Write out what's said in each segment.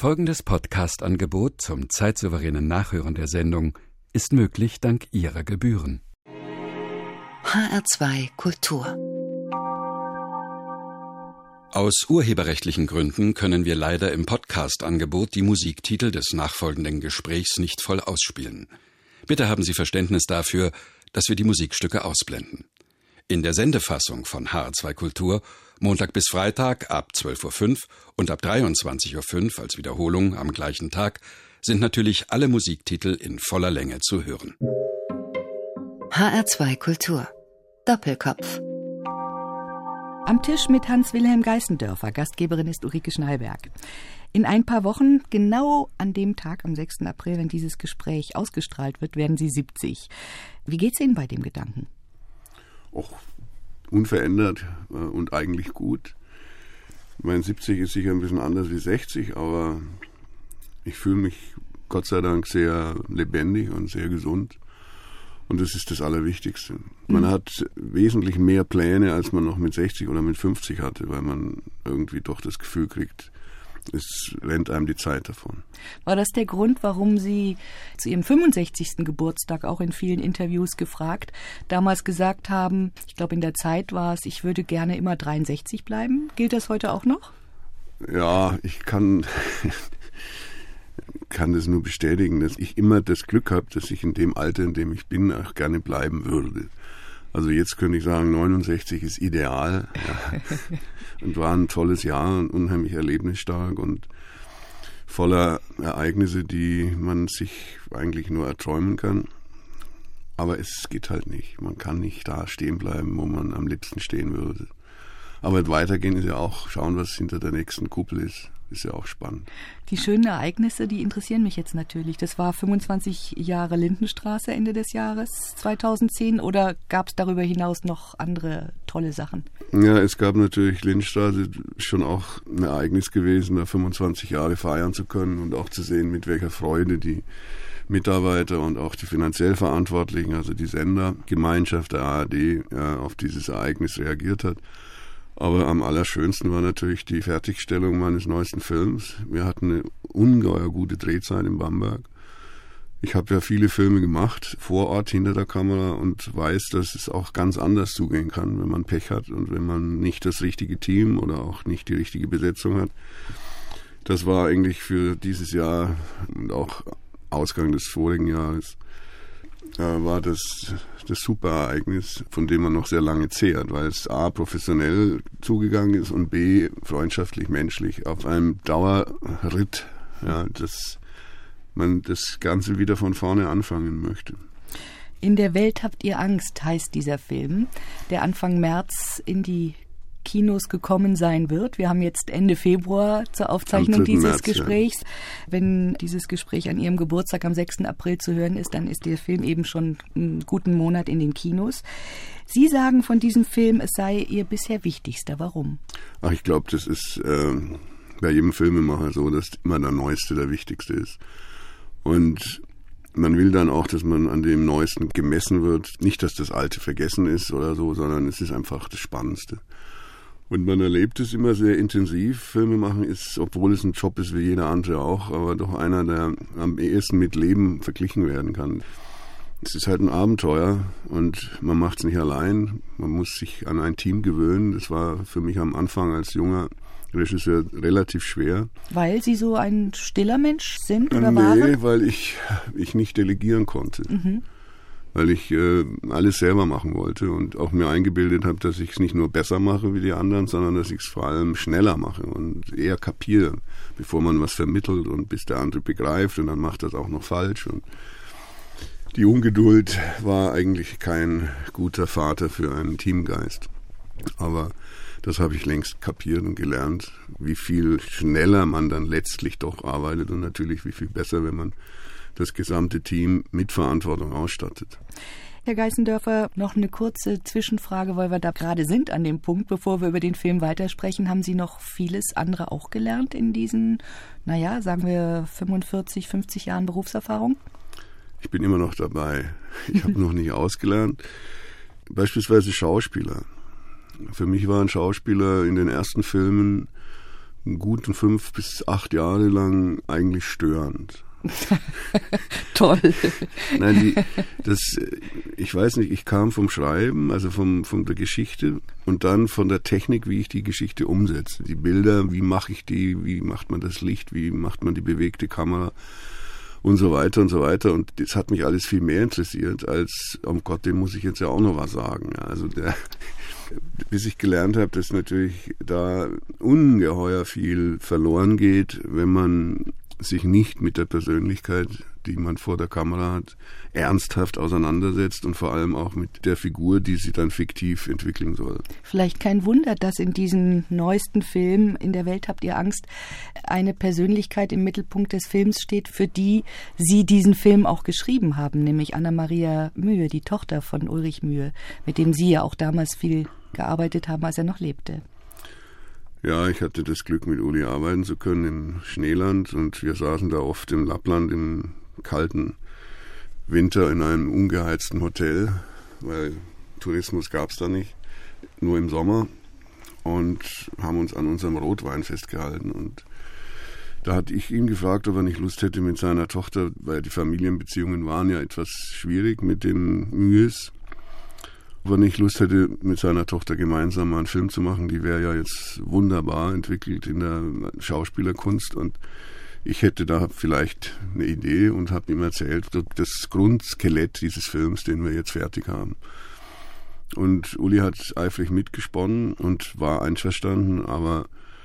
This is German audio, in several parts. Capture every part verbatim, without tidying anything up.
Folgendes Podcast-Angebot zum zeitsouveränen Nachhören der Sendung ist möglich dank Ihrer Gebühren. H R zwei Kultur. Aus urheberrechtlichen Gründen können wir leider im Podcast-Angebot die Musiktitel des nachfolgenden Gesprächs nicht voll ausspielen. Bitte haben Sie Verständnis dafür, dass wir die Musikstücke ausblenden. In der Sendefassung von H R zwei Kultur Montag bis Freitag ab zwölf Uhr fünf und ab dreiundzwanzig Uhr fünf als Wiederholung am gleichen Tag sind natürlich alle Musiktitel in voller Länge zu hören. H R zwei Kultur. Doppelkopf. Am Tisch mit Hans-Wilhelm Geißendörfer, Gastgeberin ist Ulrike Schnallberg. In ein paar Wochen, genau an dem Tag, am sechsten April, wenn dieses Gespräch ausgestrahlt wird, werden Sie siebzig. Wie geht's Ihnen bei dem Gedanken? Och, unverändert und eigentlich gut. Mein siebzig ist sicher ein bisschen anders wie sechzig, aber ich fühle mich Gott sei Dank sehr lebendig und sehr gesund. Und das ist das Allerwichtigste. Man mhm. hat wesentlich mehr Pläne, als man noch mit sechzig oder mit fünfzig hatte, weil man irgendwie doch das Gefühl kriegt, es rennt einem die Zeit davon. War das der Grund, warum Sie zu Ihrem fünfundsechzigsten Geburtstag auch in vielen Interviews gefragt, damals gesagt haben, ich glaube in der Zeit war es, ich würde gerne immer dreiundsechzig bleiben? Gilt das heute auch noch? Ja, ich kann... kann das nur bestätigen, dass ich immer das Glück habe, dass ich in dem Alter, in dem ich bin, auch gerne bleiben würde. Also jetzt könnte ich sagen, neunundsechzig ist ideal. Ja. Und war ein tolles Jahr und unheimlich erlebnisstark und voller Ereignisse, die man sich eigentlich nur erträumen kann. Aber es geht halt nicht. Man kann nicht da stehen bleiben, wo man am liebsten stehen würde. Aber weitergehen ist ja auch, schauen, was hinter der nächsten Kuppel ist. Ist ja auch spannend. Die schönen Ereignisse, die interessieren mich jetzt natürlich. Das war fünfundzwanzig Jahre Lindenstraße Ende des Jahres zweitausendzehn oder gab es darüber hinaus noch andere tolle Sachen? Ja, es gab natürlich Lindenstraße, schon auch ein Ereignis gewesen, da fünfundzwanzig Jahre feiern zu können und auch zu sehen, mit welcher Freude die Mitarbeiter und auch die finanziell Verantwortlichen, also die Sendergemeinschaft der A R D, ja, auf dieses Ereignis reagiert hat. Aber am allerschönsten war natürlich die Fertigstellung meines neuesten Films. Wir hatten eine ungeheuer gute Drehzeit in Bamberg. Ich habe ja viele Filme gemacht, vor Ort, hinter der Kamera und weiß, dass es auch ganz anders zugehen kann, wenn man Pech hat und wenn man nicht das richtige Team oder auch nicht die richtige Besetzung hat. Das war eigentlich für dieses Jahr und auch Ausgang des vorigen Jahres war das das Superereignis, von dem man noch sehr lange zehrt, weil es A, professionell zugegangen ist und B, freundschaftlich, menschlich, auf einem Dauerritt, ja, dass man das Ganze wieder von vorne anfangen möchte. In der Welt habt ihr Angst, heißt dieser Film, der Anfang März in die Kinos gekommen sein wird. Wir haben jetzt Ende Februar zur Aufzeichnung dieses März, Gesprächs. Ja. Wenn dieses Gespräch an Ihrem Geburtstag am sechsten April zu hören ist, dann ist der Film eben schon einen guten Monat in den Kinos. Sie sagen von diesem Film, es sei Ihr bisher wichtigster. Warum? Ach, ich glaube, das ist äh, bei jedem Filmemacher so, dass immer der Neueste der Wichtigste ist. Und man will dann auch, dass man an dem Neuesten gemessen wird. Nicht, dass das Alte vergessen ist oder so, sondern es ist einfach das Spannendste. Und man erlebt es immer sehr intensiv. Filme machen ist, obwohl es ein Job ist wie jeder andere auch, aber doch einer, der am ehesten mit Leben verglichen werden kann. Es ist halt ein Abenteuer und man macht es nicht allein. Man muss sich an ein Team gewöhnen. Das war für mich am Anfang als junger Regisseur relativ schwer. Weil Sie so ein stiller Mensch sind oder nee, waren? Nee, weil ich, ich nicht delegieren konnte. Mhm. Weil ich äh, alles selber machen wollte und auch mir eingebildet habe, dass ich es nicht nur besser mache wie die anderen, sondern dass ich es vor allem schneller mache und eher kapiere, bevor man was vermittelt und bis der andere begreift und dann macht das auch noch falsch. Und die Ungeduld war eigentlich kein guter Vater für einen Teamgeist. Aber das habe ich längst kapiert und gelernt, wie viel schneller man dann letztlich doch arbeitet und natürlich wie viel besser, wenn man das gesamte Team mit Verantwortung ausstattet. Herr Geißendörfer, noch eine kurze Zwischenfrage, weil wir da gerade sind an dem Punkt, bevor wir über den Film weitersprechen. Haben Sie noch vieles andere auch gelernt in diesen, naja, sagen wir fünfundvierzig, fünfzig Jahren Berufserfahrung? Ich bin immer noch dabei. Ich habe noch nicht ausgelernt. Beispielsweise Schauspieler. Für mich war ein Schauspieler in den ersten Filmen einen guten fünf bis acht Jahre lang eigentlich störend. Toll. Nein, die, das, ich weiß nicht, ich kam vom Schreiben, also vom, von der Geschichte und dann von der Technik, wie ich die Geschichte umsetze. Die Bilder, wie mache ich die, wie macht man das Licht, wie macht man die bewegte Kamera und so weiter und so weiter. Und das hat mich alles viel mehr interessiert, als, um Gott, dem muss ich jetzt ja auch noch was sagen. Also der, bis ich gelernt habe, dass natürlich da ungeheuer viel verloren geht, wenn man sich nicht mit der Persönlichkeit, die man vor der Kamera hat, ernsthaft auseinandersetzt und vor allem auch mit der Figur, die sie dann fiktiv entwickeln soll. Vielleicht kein Wunder, dass in diesem neuesten Film In der Welt habt ihr Angst eine Persönlichkeit im Mittelpunkt des Films steht, für die Sie diesen Film auch geschrieben haben, nämlich Anna-Maria Mühe, die Tochter von Ulrich Mühe, mit dem Sie ja auch damals viel gearbeitet haben, als er noch lebte. Ja, ich hatte das Glück, mit Uli arbeiten zu können im Schneeland und wir saßen da oft im Lappland im kalten Winter in einem ungeheizten Hotel, weil Tourismus gab es da nicht, nur im Sommer und haben uns an unserem Rotwein festgehalten und da hatte ich ihn gefragt, ob er nicht Lust hätte mit seiner Tochter, weil die Familienbeziehungen waren ja etwas schwierig mit den Mühes, ob er nicht Lust hätte, mit seiner Tochter gemeinsam mal einen Film zu machen. Die wäre ja jetzt wunderbar entwickelt in der Schauspielerkunst und ich hätte da vielleicht eine Idee und habe ihm erzählt, das Grundskelett dieses Films, den wir jetzt fertig haben. Und Uli hat eifrig mitgesponnen und war einverstanden, aber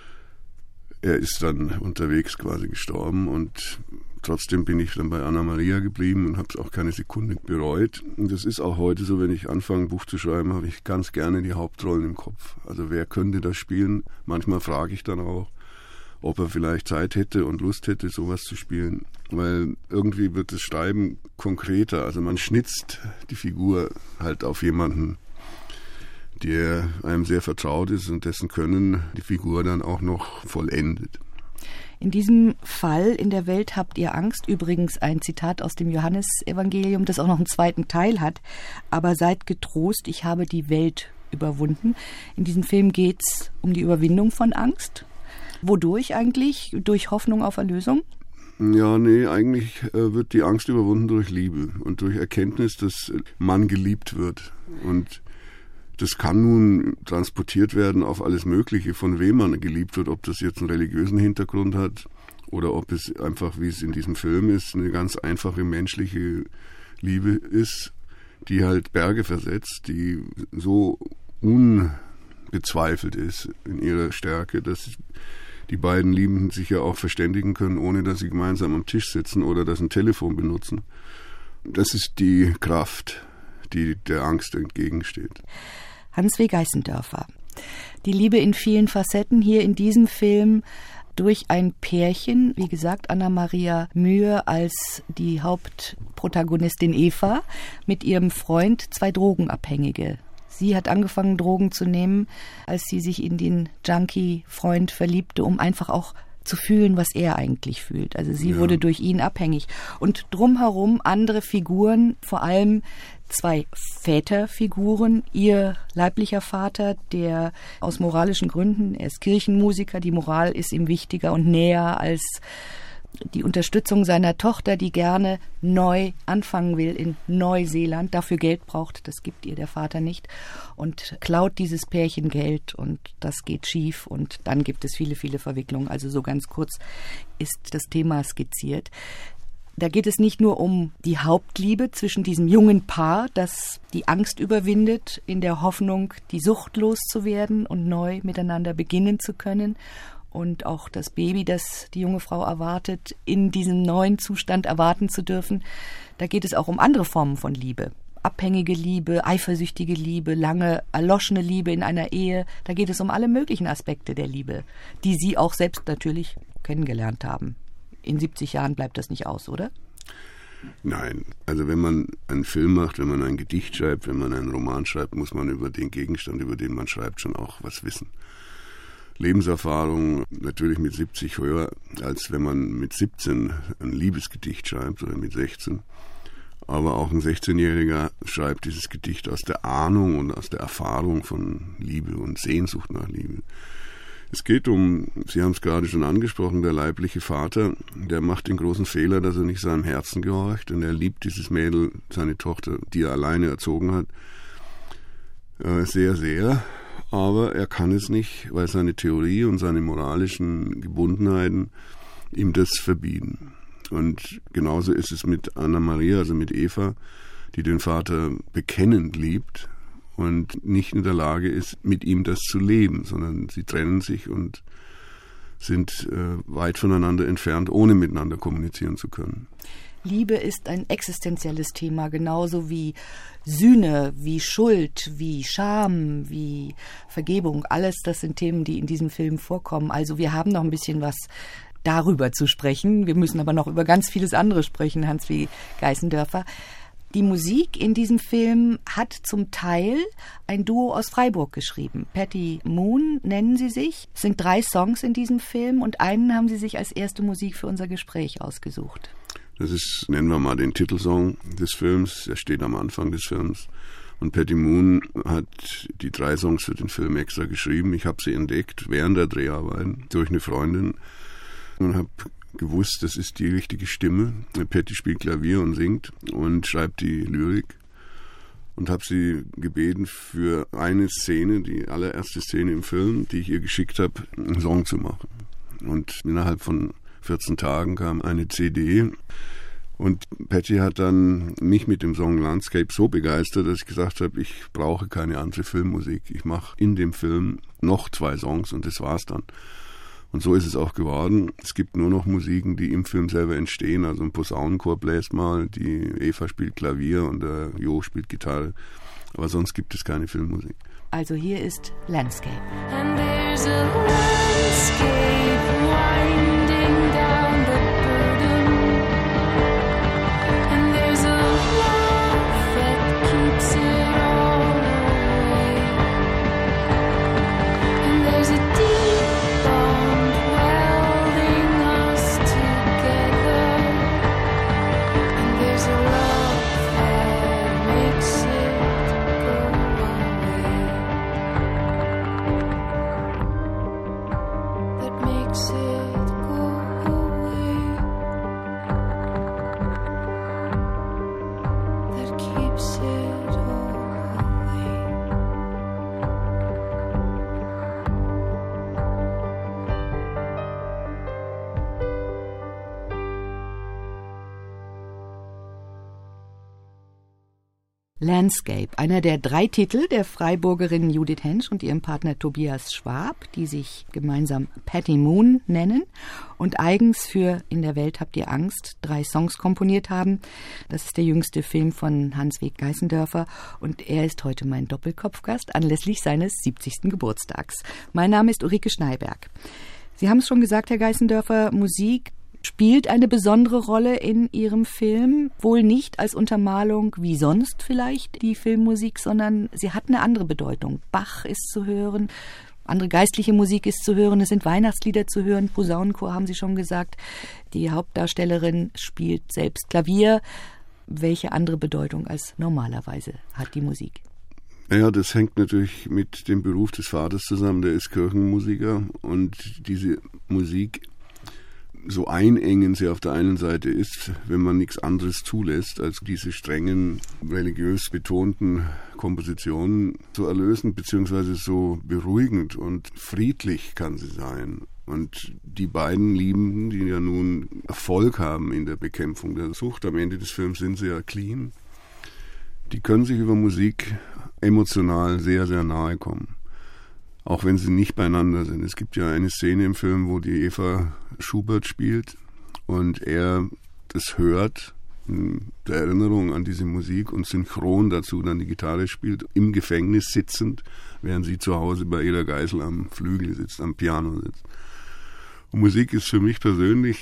er ist dann unterwegs quasi gestorben und trotzdem bin ich dann bei Anna-Maria geblieben und habe es auch keine Sekunde bereut. Und das ist auch heute so, wenn ich anfange, ein Buch zu schreiben, habe ich ganz gerne die Hauptrollen im Kopf. Also wer könnte das spielen? Manchmal frage ich dann auch, ob er vielleicht Zeit hätte und Lust hätte, sowas zu spielen. Weil irgendwie wird das Schreiben konkreter. Also man schnitzt die Figur halt auf jemanden, der einem sehr vertraut ist und dessen Können die Figur dann auch noch vollendet. In diesem Fall, in der Welt habt ihr Angst, übrigens ein Zitat aus dem Johannesevangelium, das auch noch einen zweiten Teil hat, aber seid getrost, ich habe die Welt überwunden. In diesem Film geht es um die Überwindung von Angst. Wodurch eigentlich? Durch Hoffnung auf Erlösung? Ja, nee, eigentlich äh, wird die Angst überwunden durch Liebe und durch Erkenntnis, dass man geliebt wird. Und das kann nun transportiert werden auf alles Mögliche, von wem man geliebt wird, ob das jetzt einen religiösen Hintergrund hat oder ob es einfach, wie es in diesem Film ist, eine ganz einfache menschliche Liebe ist, die halt Berge versetzt, die so unbezweifelt ist in ihrer Stärke, dass die beiden Liebenden sich ja auch verständigen können, ohne dass sie gemeinsam am Tisch sitzen oder dass ein Telefon benutzen. Das ist die Kraft, die der Angst entgegensteht. Hans W. Geißendörfer. Die Liebe in vielen Facetten hier in diesem Film durch ein Pärchen, wie gesagt, Anna-Maria Mühe als die Hauptprotagonistin Eva mit ihrem Freund, zwei Drogenabhängige. Sie hat angefangen, Drogen zu nehmen, als sie sich in den Junkie-Freund verliebte, um einfach auch zu fühlen, was er eigentlich fühlt. Also sie ja. wurde durch ihn abhängig. Und drumherum andere Figuren, vor allem zwei Väterfiguren. Ihr leiblicher Vater, der aus moralischen Gründen, er ist Kirchenmusiker, die Moral ist ihm wichtiger und näher als die Unterstützung seiner Tochter, die gerne neu anfangen will in Neuseeland, dafür Geld braucht, das gibt ihr der Vater nicht und klaut dieses Pärchen Geld und das geht schief und dann gibt es viele, viele Verwicklungen. Also so ganz kurz ist das Thema skizziert. Da geht es nicht nur um die Hauptliebe zwischen diesem jungen Paar, das die Angst überwindet, in der Hoffnung, die Sucht loszuwerden und neu miteinander beginnen zu können. Und auch das Baby, das die junge Frau erwartet, in diesem neuen Zustand erwarten zu dürfen. Da geht es auch um andere Formen von Liebe. Abhängige Liebe, eifersüchtige Liebe, lange erloschene Liebe in einer Ehe. Da geht es um alle möglichen Aspekte der Liebe, die Sie auch selbst natürlich kennengelernt haben. In siebzig Jahren bleibt das nicht aus, oder? Nein, also wenn man einen Film macht, wenn man ein Gedicht schreibt, wenn man einen Roman schreibt, muss man über den Gegenstand, über den man schreibt, schon auch was wissen. Lebenserfahrung natürlich mit siebzig höher, als wenn man mit siebzehn ein Liebesgedicht schreibt oder mit sechzehn. Aber auch ein sechzehnjähriger schreibt dieses Gedicht aus der Ahnung und aus der Erfahrung von Liebe und Sehnsucht nach Liebe. Es geht um, Sie haben es gerade schon angesprochen, der leibliche Vater, der macht den großen Fehler, dass er nicht seinem Herzen gehorcht, und er liebt dieses Mädel, seine Tochter, die er alleine erzogen hat, sehr, sehr, aber er kann es nicht, weil seine Theorie und seine moralischen Gebundenheiten ihm das verbieten. Und genauso ist es mit Anna Maria, also mit Eva, die den Vater bekennend liebt und nicht in der Lage ist, mit ihm das zu leben, sondern sie trennen sich und sind äh, weit voneinander entfernt, ohne miteinander kommunizieren zu können. Liebe ist ein existenzielles Thema, genauso wie Sühne, wie Schuld, wie Scham, wie Vergebung. Alles, das sind Themen, die in diesem Film vorkommen. Also wir haben noch ein bisschen was darüber zu sprechen. Wir müssen aber noch über ganz vieles andere sprechen, Hans W. Geißendörfer. Die Musik in diesem Film hat zum Teil ein Duo aus Freiburg geschrieben. Patty Moon nennen sie sich. Es sind drei Songs in diesem Film und einen haben sie sich als erste Musik für unser Gespräch ausgesucht. Das ist, nennen wir mal, den Titelsong des Films. Der steht am Anfang des Films. Und Patty Moon hat die drei Songs für den Film extra geschrieben. Ich habe sie entdeckt während der Dreharbeiten durch eine Freundin und habe gewusst, das ist die richtige Stimme. Patty spielt Klavier und singt und schreibt die Lyrik. Und habe sie gebeten, für eine Szene, die allererste Szene im Film, die ich ihr geschickt habe, einen Song zu machen. Und innerhalb von vierzehn Tagen kam eine C D und Patty hat dann mich mit dem Song Landscape so begeistert, dass ich gesagt habe, ich brauche keine andere Filmmusik. Ich mache in dem Film noch zwei Songs und das war's dann. Und so ist es auch geworden. Es gibt nur noch Musiken, die im Film selber entstehen. Also ein Posaunenchor bläst mal, die Eva spielt Klavier und der Jo spielt Gitarre. Aber sonst gibt es keine Filmmusik. Also hier ist Landscape. And there's a landscape winding down the burden. And there's a love that keeps it all away. And there's a deep bond welding us together. And there's a love that makes it go away. That makes it go away. That keeps it all away. Landscape, einer der drei Titel der Freiburgerin Judith Hensch und ihrem Partner Tobias Schwab, die sich gemeinsam Patty Moon nennen und eigens für In der Welt habt ihr Angst drei Songs komponiert haben. Das ist der jüngste Film von Hans W. Geißendörfer und er ist heute mein Doppelkopfgast anlässlich seines siebzigsten Geburtstags. Mein Name ist Ulrike Schneiberg. Sie haben es schon gesagt, Herr Geißendörfer, Musik spielt eine besondere Rolle in Ihrem Film, wohl nicht als Untermalung wie sonst vielleicht die Filmmusik, sondern sie hat eine andere Bedeutung. Bach ist zu hören, andere geistliche Musik ist zu hören, es sind Weihnachtslieder zu hören, Posaunenchor haben Sie schon gesagt, die Hauptdarstellerin spielt selbst Klavier. Welche andere Bedeutung als normalerweise hat die Musik? Ja, das hängt natürlich mit dem Beruf des Vaters zusammen, der ist Kirchenmusiker und diese Musik, so einengend sie auf der einen Seite ist, wenn man nichts anderes zulässt, als diese strengen, religiös betonten Kompositionen zu erlösen, beziehungsweise so beruhigend und friedlich kann sie sein. Und die beiden Liebenden, die ja nun Erfolg haben in der Bekämpfung der Sucht, am Ende des Films sind sie ja clean, die können sich über Musik emotional sehr, sehr nahe kommen. Auch wenn sie nicht beieinander sind. Es gibt ja eine Szene im Film, wo die Eva Schubert spielt und er das hört in der Erinnerung an diese Musik und synchron dazu dann die Gitarre spielt, im Gefängnis sitzend, während sie zu Hause bei Eda Geisel am Flügel sitzt, am Piano sitzt. Und Musik ist für mich persönlich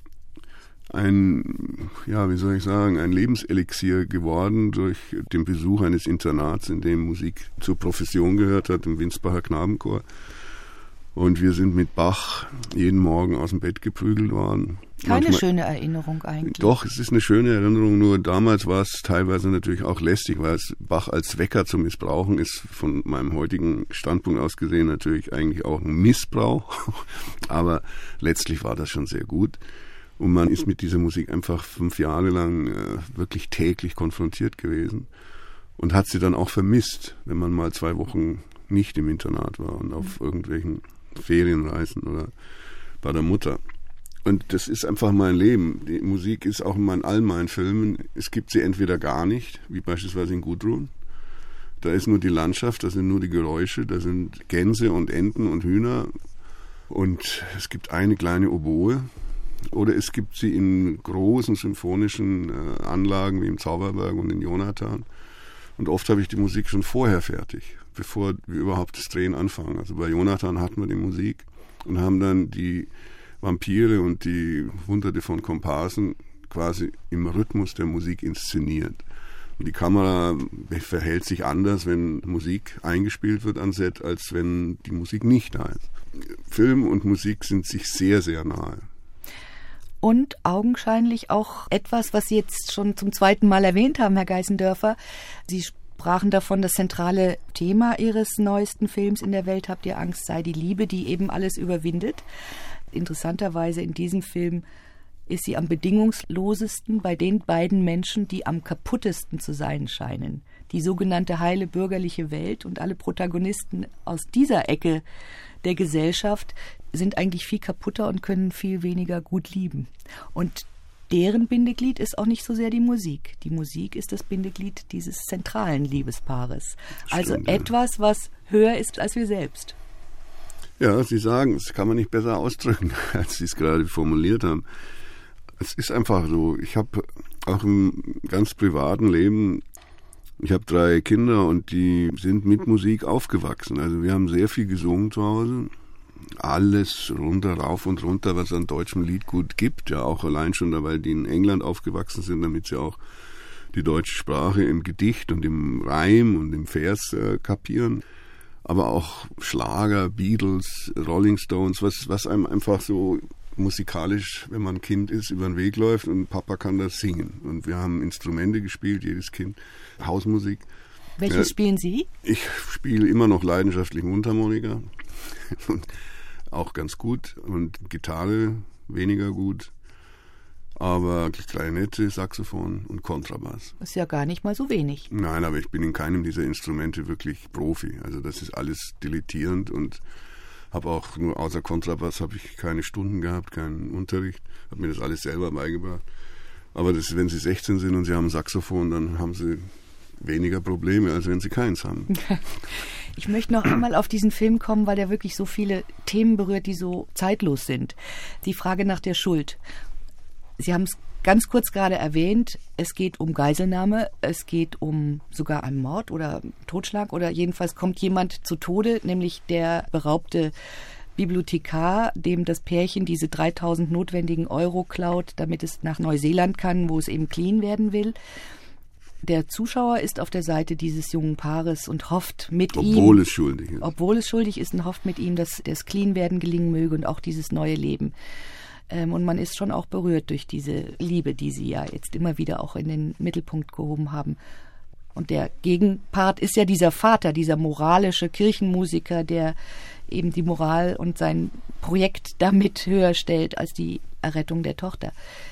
ein, ja, wie soll ich sagen, ein Lebenselixier geworden durch den Besuch eines Internats, in dem Musik zur Profession gehört hat, im Winsbacher Knabenchor. Und wir sind mit Bach jeden Morgen aus dem Bett geprügelt worden. Keine Manchmal, schöne Erinnerung eigentlich. Doch, es ist eine schöne Erinnerung, nur damals war es teilweise natürlich auch lästig, weil es Bach als Wecker zu missbrauchen ist von meinem heutigen Standpunkt aus gesehen natürlich eigentlich auch ein Missbrauch. Aber letztlich war das schon sehr gut. Und man ist mit dieser Musik einfach fünf Jahre lang äh, wirklich täglich konfrontiert gewesen und hat sie dann auch vermisst, wenn man mal zwei Wochen nicht im Internat war und auf irgendwelchen Ferienreisen oder bei der Mutter. Und das ist einfach mein Leben. Die Musik ist auch in meinen, all meinen Filmen, es gibt sie entweder gar nicht, wie beispielsweise in Gudrun. Da ist nur die Landschaft, da sind nur die Geräusche, da sind Gänse und Enten und Hühner und es gibt eine kleine Oboe. Oder es gibt sie in großen symphonischen äh, Anlagen wie im Zauberberg und in Jonathan. Und oft habe ich die Musik schon vorher fertig, bevor wir überhaupt das Drehen anfangen. Also bei Jonathan hatten wir die Musik und haben dann die Vampire und die Hunderte von Komparsen quasi im Rhythmus der Musik inszeniert. Und die Kamera verhält sich anders, wenn Musik eingespielt wird an Set, als wenn die Musik nicht da ist. Film und Musik sind sich sehr, sehr nahe. Und augenscheinlich auch etwas, was Sie jetzt schon zum zweiten Mal erwähnt haben, Herr Geissendörfer. Sie sprachen davon, das zentrale Thema Ihres neuesten Films In der Welt habt ihr Angst sei die Liebe, die eben alles überwindet. Interessanterweise in diesem Film ist sie am bedingungslosesten bei den beiden Menschen, die am kaputtesten zu sein scheinen. Die sogenannte heile bürgerliche Welt und alle Protagonisten aus dieser Ecke der Gesellschaft sind eigentlich viel kaputter und können viel weniger gut lieben. Und deren Bindeglied ist auch nicht so sehr die Musik. Die Musik ist das Bindeglied dieses zentralen Liebespaares. Also Stimmt, ja. Etwas, was höher ist als wir selbst. Ja, Sie sagen, das kann man nicht besser ausdrücken, als Sie es gerade formuliert haben. Es ist einfach so, ich habe auch im ganz privaten Leben, ich habe drei Kinder und die sind mit Musik aufgewachsen. Also wir haben sehr viel gesungen zu Hause. Alles runter, rauf und runter, was es an deutschem Liedgut gibt. Ja, auch allein schon, weil die in England aufgewachsen sind, damit sie auch die deutsche Sprache im Gedicht und im Reim und im Vers äh, kapieren. Aber auch Schlager, Beatles, Rolling Stones, was, was einem einfach so musikalisch, wenn man Kind ist, über den Weg läuft und Papa kann das singen. Und wir haben Instrumente gespielt, jedes Kind, Hausmusik. Welches ja, spielen Sie? Ich spiele immer noch leidenschaftlich Mundharmonika und auch ganz gut und Gitarre weniger gut, aber Klarinette, Saxophon und Kontrabass. Ist ja gar nicht mal so wenig. Nein, aber ich bin in keinem dieser Instrumente wirklich Profi. Also das ist alles dilettierend und habe auch nur außer Kontrabass habe ich keine Stunden gehabt, keinen Unterricht, habe mir das alles selber beigebracht. Aber das, wenn Sie sechzehn sind und Sie haben ein Saxophon, dann haben Sie weniger Probleme, als wenn Sie keins haben. Ich möchte noch einmal auf diesen Film kommen, weil der wirklich so viele Themen berührt, die so zeitlos sind. Die Frage nach der Schuld. Sie haben es ganz kurz gerade erwähnt, es geht um Geiselnahme, es geht um sogar einen Mord oder Totschlag oder jedenfalls kommt jemand zu Tode, nämlich der beraubte Bibliothekar, dem das Pärchen diese dreitausend notwendigen Euro klaut, damit es nach Neuseeland kann, wo es eben clean werden will. Der Zuschauer ist auf der Seite dieses jungen Paares und hofft mit obwohl ihm... Obwohl es schuldig ist. Obwohl es schuldig ist und hofft mit ihm, dass das Clean-Werden gelingen möge und auch dieses neue Leben. Ähm, und man ist schon auch berührt durch diese Liebe, die Sie ja jetzt immer wieder auch in den Mittelpunkt gehoben haben. Und der Gegenpart ist ja dieser Vater, dieser moralische Kirchenmusiker, der eben die Moral und sein Projekt damit höher stellt als die Errettung der Tochter.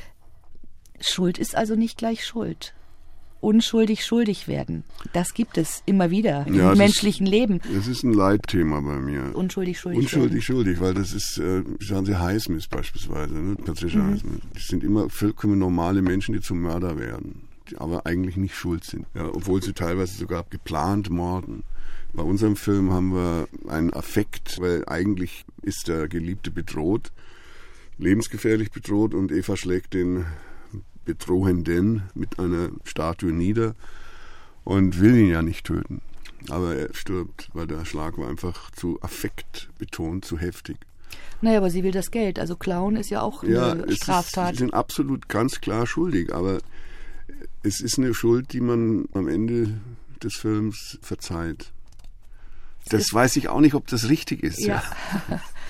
Schuld ist also nicht gleich Schuld. Unschuldig schuldig werden. Das gibt es immer wieder im ja, menschlichen ist, Leben. Das ist ein Leitthema bei mir. Unschuldig schuldig Unschuldig werden. schuldig, weil das ist, äh, sagen Sie, Highsmith beispielsweise, ne? Patricia Mhm. Highsmith. Das sind immer vollkommen normale Menschen, die zum Mörder werden, die aber eigentlich nicht schuld sind. Ja, obwohl sie teilweise sogar geplant morden. Bei unserem Film haben wir einen Affekt, weil eigentlich ist der Geliebte bedroht, lebensgefährlich bedroht und Eva schlägt den Bedrohenden mit einer Statue nieder und will ihn ja nicht töten. Aber er stirbt, weil der Schlag war einfach zu affektbetont, zu heftig. Naja, aber sie will das Geld. Also Klauen ist ja auch eine ja, es Straftat. Ist, sie sind absolut ganz klar schuldig, aber es ist eine Schuld, die man am Ende des Films verzeiht. Das weiß ich auch nicht, ob das richtig ist. Ja. Ja.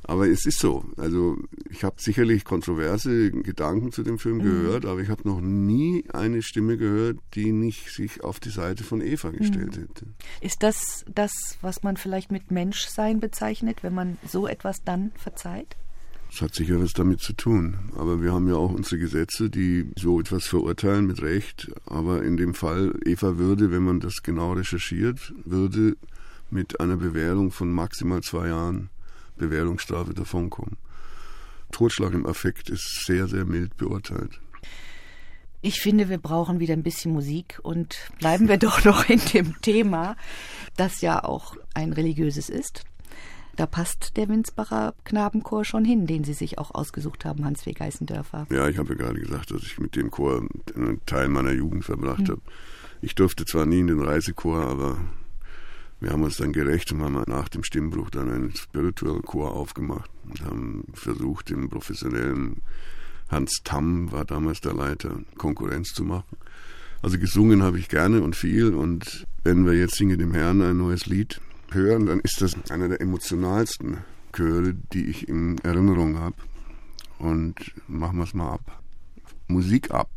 Aber es ist so. Also ich habe sicherlich kontroverse Gedanken zu dem Film mhm. gehört, aber ich habe noch nie eine Stimme gehört, die nicht sich auf die Seite von Eva gestellt mhm. hätte. Ist das das, was man vielleicht mit Menschsein bezeichnet, wenn man so etwas dann verzeiht? Das hat sicher was damit zu tun. Aber wir haben ja auch unsere Gesetze, die so etwas verurteilen mit Recht. Aber in dem Fall, Eva würde, wenn man das genau recherchiert, würde mit einer Bewährung von maximal zwei Jahren Bewährungsstrafe davonkommen. Totschlag im Affekt ist sehr, sehr mild beurteilt. Ich finde, wir brauchen wieder ein bisschen Musik und bleiben wir doch noch in dem Thema, das ja auch ein religiöses ist. Da passt der Winsbacher Knabenchor schon hin, den Sie sich auch ausgesucht haben, Hans W. Geißendörfer. Ja, ich habe ja gerade gesagt, dass ich mit dem Chor einen Teil meiner Jugend verbracht hm. habe. Ich durfte zwar nie in den Reisechor, aber wir haben uns dann gerecht und haben nach dem Stimmbruch dann einen Spiritual Chor aufgemacht und haben versucht, dem professionellen Hans Tamm, war damals der Leiter, Konkurrenz zu machen. Also gesungen habe ich gerne und viel, und wenn wir jetzt Singe dem Herrn ein neues Lied hören, dann ist das einer der emotionalsten Chöre, die ich in Erinnerung habe. Und machen wir es mal ab. Musik ab.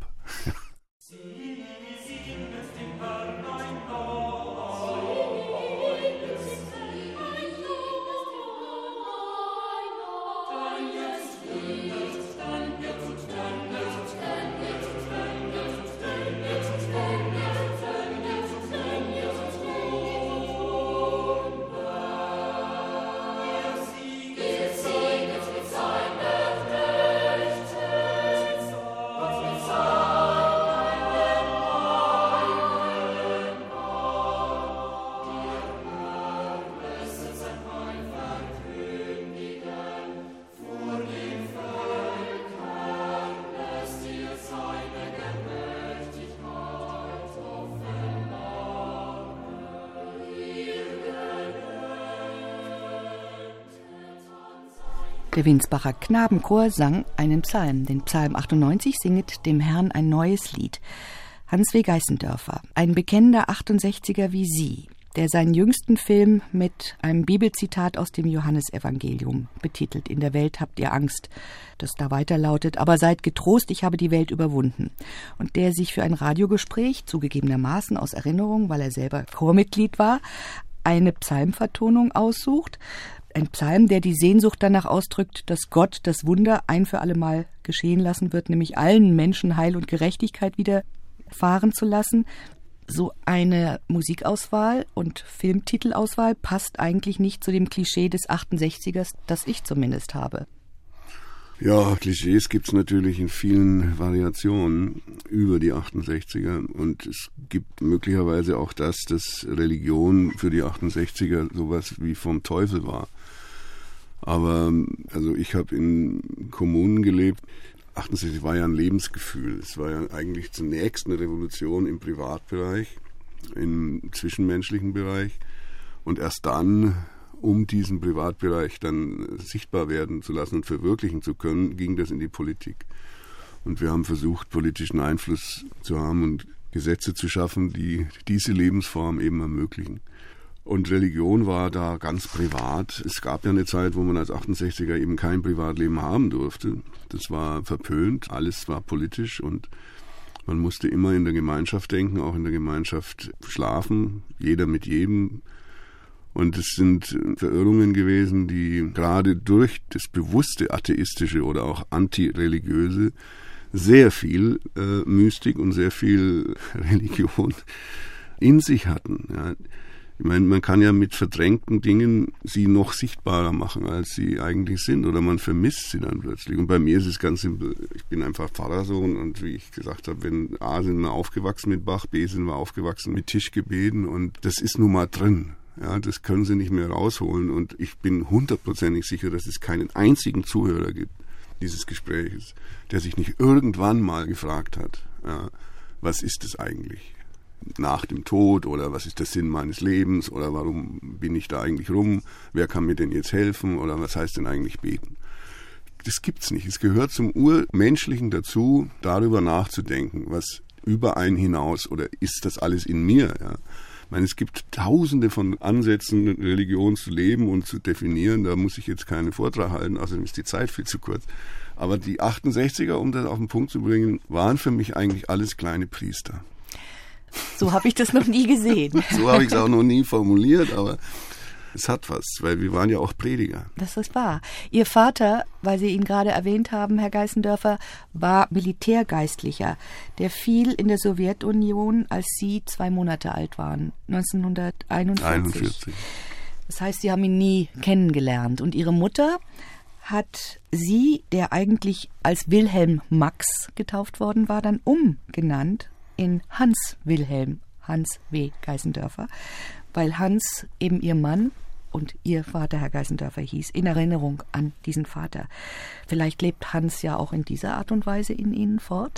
Der Winsbacher Knabenchor sang einen Psalm, den Psalm achtundneunzig, singet dem Herrn ein neues Lied. Hans W. Geißendörfer, ein bekennender achtundsechziger wie Sie, der seinen jüngsten Film mit einem Bibelzitat aus dem Johannesevangelium betitelt: In der Welt habt ihr Angst, das da weiter lautet: Aber seid getrost, ich habe die Welt überwunden. Und der sich für ein Radiogespräch, zugegebenermaßen aus Erinnerung, weil er selber Chormitglied war, eine Psalmvertonung aussucht. Ein Psalm, der die Sehnsucht danach ausdrückt, dass Gott das Wunder ein für alle Mal geschehen lassen wird, nämlich allen Menschen Heil und Gerechtigkeit widerfahren zu lassen. So eine Musikauswahl und Filmtitelauswahl passt eigentlich nicht zu dem Klischee des achtundsechzigers, das ich zumindest habe. Ja, Klischees gibt es natürlich in vielen Variationen über die achtundsechziger, und es gibt möglicherweise auch das, dass Religion für die achtundsechziger sowas wie vom Teufel war. Aber also ich habe in Kommunen gelebt. achtundsechzig war ja ein Lebensgefühl. Es war ja eigentlich zunächst eine Revolution im Privatbereich, im zwischenmenschlichen Bereich, und erst dann, um diesen Privatbereich dann sichtbar werden zu lassen und verwirklichen zu können, ging das in die Politik. Und wir haben versucht, politischen Einfluss zu haben und Gesetze zu schaffen, die diese Lebensform eben ermöglichen. Und Religion war da ganz privat. Es gab ja eine Zeit, wo man als achtundsechziger eben kein Privatleben haben durfte. Das war verpönt, alles war politisch, und man musste immer in der Gemeinschaft denken, auch in der Gemeinschaft schlafen, jeder mit jedem. Und es sind Verirrungen gewesen, die gerade durch das bewusste Atheistische oder auch Antireligiöse sehr viel äh, Mystik und sehr viel Religion in sich hatten. Ja. Ich meine, man kann ja mit verdrängten Dingen sie noch sichtbarer machen, als sie eigentlich sind, oder man vermisst sie dann plötzlich. Und bei mir ist es ganz simpel. Ich bin einfach Pfarrersohn, und wie ich gesagt habe, wenn A, sind wir aufgewachsen mit Bach, B, sind wir aufgewachsen mit Tischgebeten, und das ist nun mal drin. Ja, das können sie nicht mehr rausholen, und ich bin hundertprozentig sicher, dass es keinen einzigen Zuhörer gibt dieses Gespräches, der sich nicht irgendwann mal gefragt hat, ja, was ist es eigentlich nach dem Tod, oder was ist der Sinn meines Lebens, oder warum bin ich da eigentlich rum, wer kann mir denn jetzt helfen, oder was heißt denn eigentlich beten? Das gibt's nicht. Es gehört zum Urmenschlichen dazu, darüber nachzudenken, was über einen hinaus, oder ist das alles in mir, ja? Ich meine, es gibt tausende von Ansätzen, Religion zu leben und zu definieren. Da muss ich jetzt keinen Vortrag halten, außerdem ist die Zeit viel zu kurz. Aber die achtundsechziger, um das auf den Punkt zu bringen, waren für mich eigentlich alles kleine Priester. So habe ich das noch nie gesehen. So habe ich es auch noch nie formuliert, aber es hat was, weil wir waren ja auch Prediger. Das ist wahr. Ihr Vater, weil Sie ihn gerade erwähnt haben, Herr Geißendörfer, war Militärgeistlicher. Der fiel in der Sowjetunion, als Sie zwei Monate alt waren, neunzehnhunderteinundvierzig. einundvierzig. Das heißt, Sie haben ihn nie kennengelernt. Und Ihre Mutter hat Sie, der eigentlich als Wilhelm Max getauft worden war, dann umgenannt in Hans Wilhelm, Hans W. Geißendörfer, weil Hans eben ihr Mann und ihr Vater, Herr Geißendörfer, hieß, in Erinnerung an diesen Vater. Vielleicht lebt Hans ja auch in dieser Art und Weise in Ihnen fort?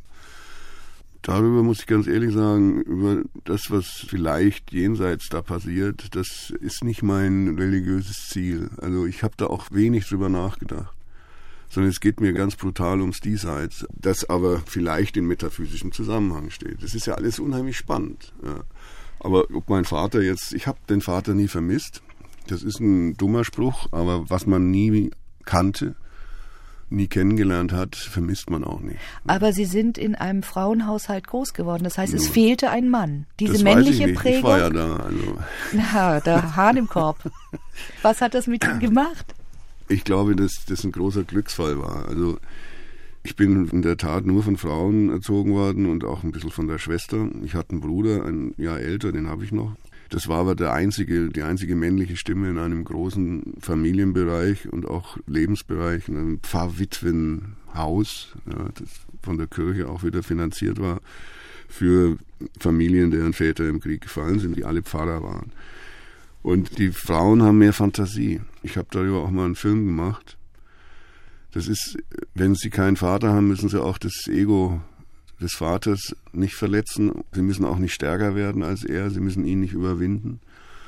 Darüber muss ich ganz ehrlich sagen, über das, was vielleicht jenseits da passiert, das ist nicht mein religiöses Ziel. Also ich habe da auch wenig drüber nachgedacht. Sondern es geht mir ganz brutal ums Diesseits, das aber vielleicht in metaphysischem Zusammenhang steht. Das ist ja alles unheimlich spannend. Ja. Aber ob mein Vater jetzt, ich habe den Vater nie vermisst, das ist ein dummer Spruch, aber was man nie kannte, nie kennengelernt hat, vermisst man auch nicht. Aber Sie sind in einem Frauenhaushalt groß geworden, das heißt, Ja. es fehlte ein Mann. Diese das männliche weiß ich nicht. Prägung. Ich war ja da. Also. Na, der Hahn im Korb. Was hat das mit ihm gemacht? Ich glaube, dass das ein großer Glücksfall war. Also ich bin in der Tat nur von Frauen erzogen worden und auch ein bisschen von der Schwester. Ich hatte einen Bruder, ein Jahr älter, den habe ich noch. Das war aber der einzige, die einzige männliche Stimme in einem großen Familienbereich und auch Lebensbereich, in einem Pfarrwitwenhaus, ja, das von der Kirche auch wieder finanziert war, für Familien, deren Väter im Krieg gefallen sind, die alle Pfarrer waren. Und die Frauen haben mehr Fantasie. Ich habe darüber auch mal einen Film gemacht. Das ist, wenn sie keinen Vater haben, müssen sie auch das Ego des Vaters nicht verletzen. Sie müssen auch nicht stärker werden als er. Sie müssen ihn nicht überwinden.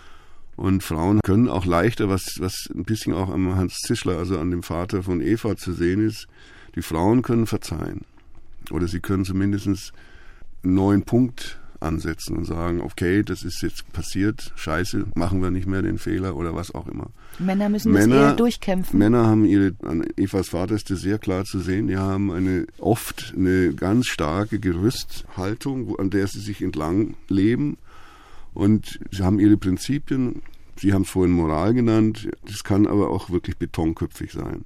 Und Frauen können auch leichter, was, was ein bisschen auch am Hans Zischler, also an dem Vater von Eva zu sehen ist, die Frauen können verzeihen. Oder sie können zumindest einen neuen Punkt ansetzen und sagen, okay, das ist jetzt passiert, scheiße, machen wir nicht mehr den Fehler oder was auch immer. Männer müssen Männer, das eher durchkämpfen. Männer haben ihre, an Evas Vater ist das sehr klar zu sehen, die haben eine oft eine ganz starke Gerüsthaltung, wo, an der sie sich entlang leben und sie haben ihre Prinzipien, Sie haben es vorhin Moral genannt, das kann aber auch wirklich betonköpfig sein.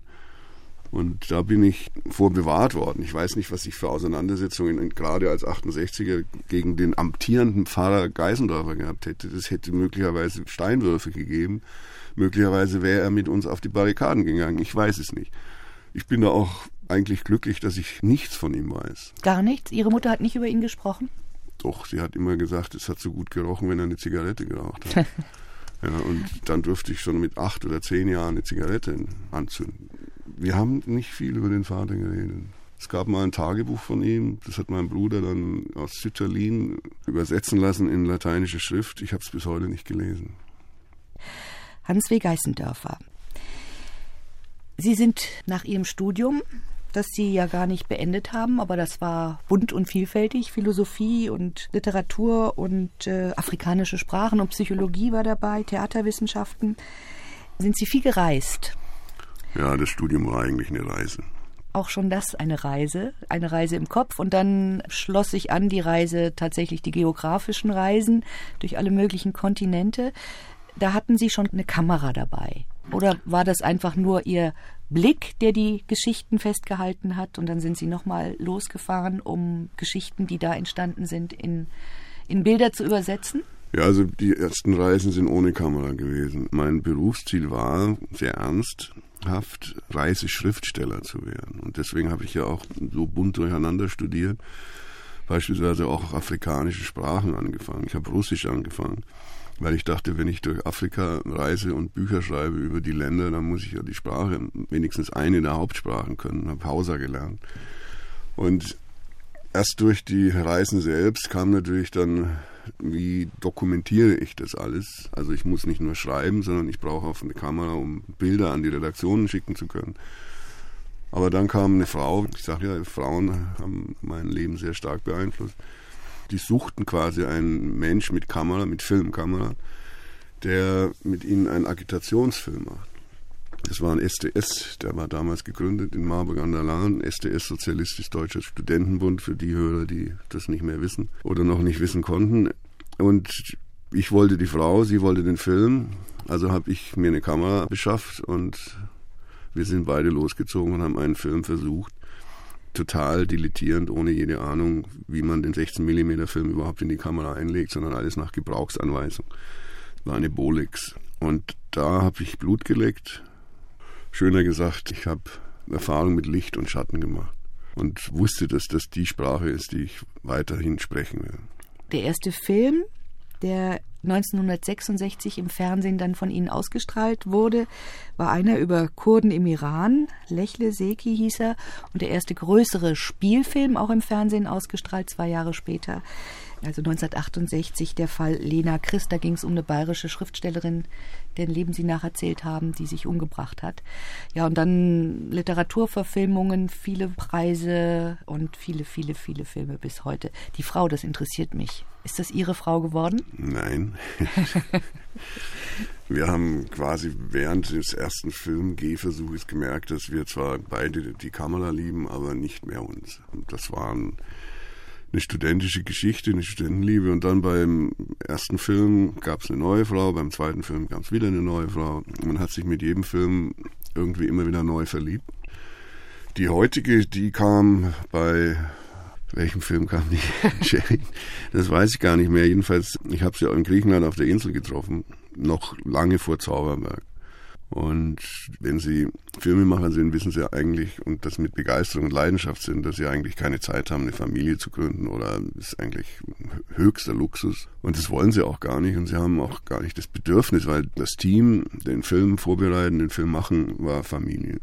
Und da bin ich vor bewahrt worden. Ich weiß nicht, was ich für Auseinandersetzungen gerade als achtundsechziger gegen den amtierenden Pfarrer Geißendörfer gehabt hätte. Das hätte möglicherweise Steinwürfe gegeben. Möglicherweise wäre er mit uns auf die Barrikaden gegangen. Ich weiß es nicht. Ich bin da auch eigentlich glücklich, dass ich nichts von ihm weiß. Gar nichts? Ihre Mutter hat nicht über ihn gesprochen? Doch, sie hat immer gesagt, es hat so gut gerochen, wenn er eine Zigarette geraucht hat. Ja, und dann durfte ich schon mit acht oder zehn Jahren eine Zigarette anzünden. Wir haben nicht viel über den Vater geredet. Es gab mal ein Tagebuch von ihm, das hat mein Bruder dann aus Sütterlin übersetzen lassen in lateinische Schrift. Ich habe es bis heute nicht gelesen. Hans W. Geißendörfer. Sie sind nach Ihrem Studium, das Sie ja gar nicht beendet haben, aber das war bunt und vielfältig, Philosophie und Literatur und äh, afrikanische Sprachen und Psychologie war dabei, Theaterwissenschaften. Sind Sie viel gereist? Ja, das Studium war eigentlich eine Reise. Auch schon das eine Reise, eine Reise im Kopf. Und dann schloss sich an die Reise, tatsächlich die geografischen Reisen durch alle möglichen Kontinente. Da hatten Sie schon eine Kamera dabei. Oder war das einfach nur Ihr Blick, der die Geschichten festgehalten hat? Und dann sind Sie nochmal losgefahren, um Geschichten, die da entstanden sind, in, in Bilder zu übersetzen? Ja, also die ersten Reisen sind ohne Kamera gewesen. Mein Berufsziel war, sehr ernsthaft, Reiseschriftsteller zu werden. Und deswegen habe ich ja auch so bunt durcheinander studiert. Beispielsweise auch afrikanische Sprachen angefangen. Ich habe Russisch angefangen, weil ich dachte, wenn ich durch Afrika reise und Bücher schreibe über die Länder, dann muss ich ja die Sprache, wenigstens eine der Hauptsprachen können. Ich habe Hausa gelernt. Und erst durch die Reisen selbst kam natürlich dann, wie dokumentiere ich das alles? Also ich muss nicht nur schreiben, sondern ich brauche auch eine Kamera, um Bilder an die Redaktionen schicken zu können. Aber dann kam eine Frau, ich sage ja, Frauen haben mein Leben sehr stark beeinflusst, Die suchten quasi einen Mensch mit Kamera, mit Filmkamera, der mit ihnen einen Agitationsfilm macht. Das war ein S D S, der war damals gegründet in Marburg an der Lahn. S D S, Sozialistisch-Deutscher Studentenbund, für die Hörer, die das nicht mehr wissen oder noch nicht wissen konnten. Und ich wollte die Frau, sie wollte den Film. Also habe ich mir eine Kamera beschafft und wir sind beide losgezogen und haben einen Film versucht. Total dilettierend, ohne jede Ahnung, wie man den sechzehn Millimeter Film überhaupt in die Kamera einlegt, sondern alles nach Gebrauchsanweisung. Das war eine Bolex. Und da habe ich Blut geleckt. Schöner gesagt, ich habe Erfahrung mit Licht und Schatten gemacht und wusste, dass das die Sprache ist, die ich weiterhin sprechen will. Der erste Film, der neunzehnhundertsechsundsechzig im Fernsehen dann von Ihnen ausgestrahlt wurde, war einer über Kurden im Iran. Lechle Seki hieß er. Und der erste größere Spielfilm, auch im Fernsehen ausgestrahlt, zwei Jahre später. Also neunzehnhundertachtundsechzig der Fall Lena Christ. Da ging es um eine bayerische Schriftstellerin, deren Leben Sie nacherzählt haben, die sich umgebracht hat. Ja, und dann Literaturverfilmungen, viele Preise und viele, viele, viele Filme bis heute. Die Frau, das interessiert mich. Ist das Ihre Frau geworden? Nein. Wir haben quasi während des ersten Film-Gehversuches gemerkt, dass wir zwar beide die Kamera lieben, aber nicht mehr uns. Und das waren eine studentische Geschichte, eine Studentenliebe. Und dann beim ersten Film gab es eine neue Frau, beim zweiten Film gab es wieder eine neue Frau. Man hat sich mit jedem Film irgendwie immer wieder neu verliebt. Die heutige, die kam bei... Welchem Film kam die? Das weiß ich gar nicht mehr. Jedenfalls, ich habe sie auch in Griechenland auf der Insel getroffen, noch lange vor Zauberberg. Und wenn Sie Filmemacher sind, wissen Sie eigentlich, und das mit Begeisterung und Leidenschaft sind, dass Sie eigentlich keine Zeit haben, eine Familie zu gründen, oder das ist eigentlich höchster Luxus. Und das wollen Sie auch gar nicht, und Sie haben auch gar nicht das Bedürfnis, weil das Team, den Film vorbereiten, den Film machen, war Familie.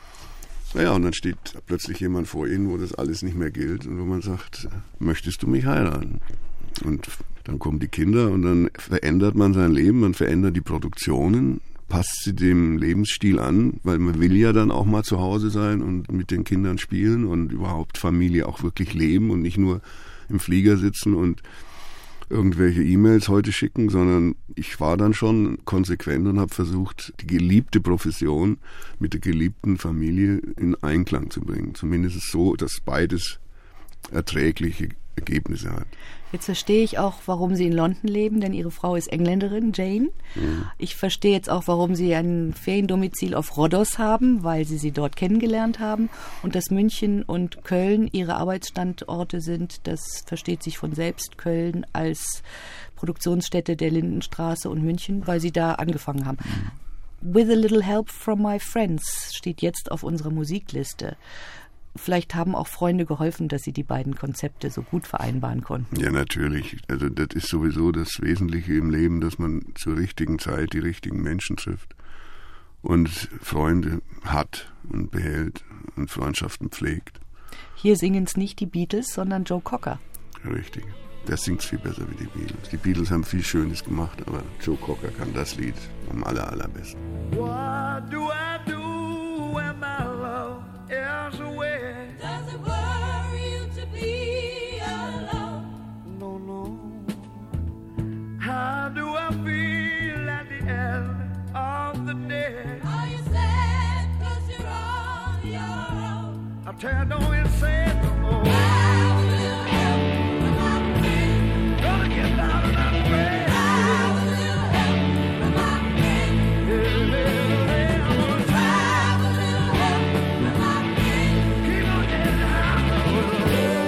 Naja, und dann steht plötzlich jemand vor Ihnen, wo das alles nicht mehr gilt und wo man sagt, möchtest du mich heiraten? Und dann kommen die Kinder und dann verändert man sein Leben, man verändert die Produktionen, passt sie dem Lebensstil an, weil man will ja dann auch mal zu Hause sein und mit den Kindern spielen und überhaupt Familie auch wirklich leben und nicht nur im Flieger sitzen und irgendwelche E-Mails heute schicken, sondern ich war dann schon konsequent und habe versucht, die geliebte Profession mit der geliebten Familie in Einklang zu bringen. Zumindest so, dass beides erträgliche Ergebnisse hat. Jetzt verstehe ich auch, warum Sie in London leben, denn Ihre Frau ist Engländerin, Jane. Mhm. Ich verstehe jetzt auch, warum Sie ein Feriendomizil auf Rhodos haben, weil Sie sie dort kennengelernt haben. Und dass München und Köln Ihre Arbeitsstandorte sind, das versteht sich von selbst. Köln als Produktionsstätte der Lindenstraße und München, weil Sie da angefangen haben. Mhm. With a little help from my friends steht jetzt auf unserer Musikliste. Vielleicht haben auch Freunde geholfen, dass Sie die beiden Konzepte so gut vereinbaren konnten. Ja, natürlich. Also das ist sowieso das Wesentliche im Leben, dass man zur richtigen Zeit die richtigen Menschen trifft und Freunde hat und behält und Freundschaften pflegt. Hier singen es nicht die Beatles, sondern Joe Cocker. Richtig. Der singt viel besser wie die Beatles. Die Beatles haben viel Schönes gemacht, aber Joe Cocker kann das Lied am aller, allerbesten. What do I do when my love is away? Does it worry you to be alone? No, no. How do I feel at the end of the day? Are you sad cause you're on your own? I tell you, don't you say it no more. How will you help my pain? Gonna get out of that way. How will you help my pain? Yeah, yeah, yeah. I'm gonna try a little help with my pain. Keep on getting out of the way.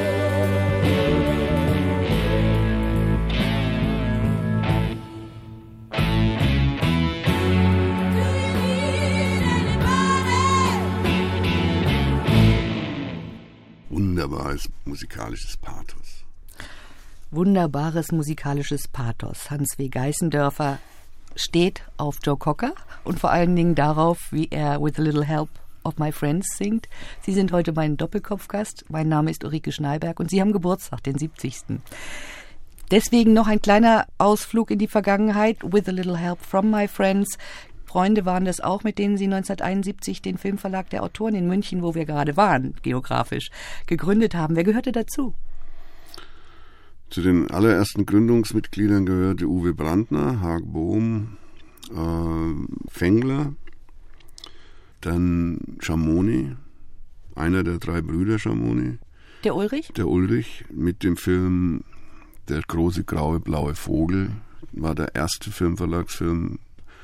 Do you need anybody? Wunderbares musikalisches Pathos. Wunderbares musikalisches Pathos. Hans W. Geißendörfer steht auf Joe Cocker und vor allen Dingen darauf, wie er With a Little Help of My Friends singt. Sie sind heute mein Doppelkopfgast. Mein Name ist Ulrike Schneiberg und Sie haben Geburtstag, den siebzigsten Deswegen noch ein kleiner Ausflug in die Vergangenheit. With a Little Help from My Friends. Freunde waren das auch, mit denen Sie neunzehnhunderteinundsiebzig den Filmverlag der Autoren in München, wo wir gerade waren, geografisch, gegründet haben. Wer gehörte dazu? Zu den allerersten Gründungsmitgliedern gehörte Uwe Brandner, Haag Bohm, äh, Fengler, dann Schamoni, einer der drei Brüder Schamoni. Der Ulrich? Der Ulrich mit dem Film Der große graue blaue Vogel war der erste Filmverlagsfilm,